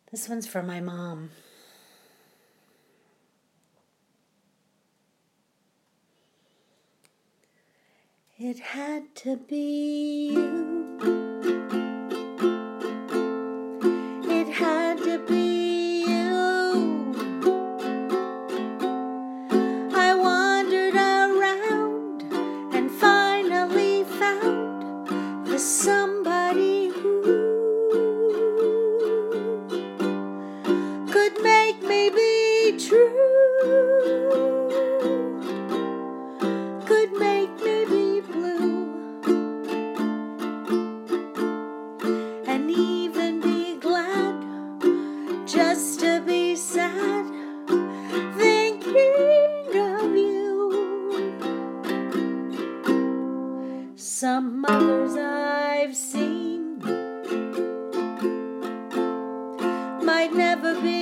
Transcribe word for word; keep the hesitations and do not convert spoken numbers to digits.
This one's for my mom. It had to be you. It had to be you. I wandered around and finally found the somebody who could make me be true, could make me be blue, and even be glad just to be sad, thinking of you. Some mothers I've seen might never be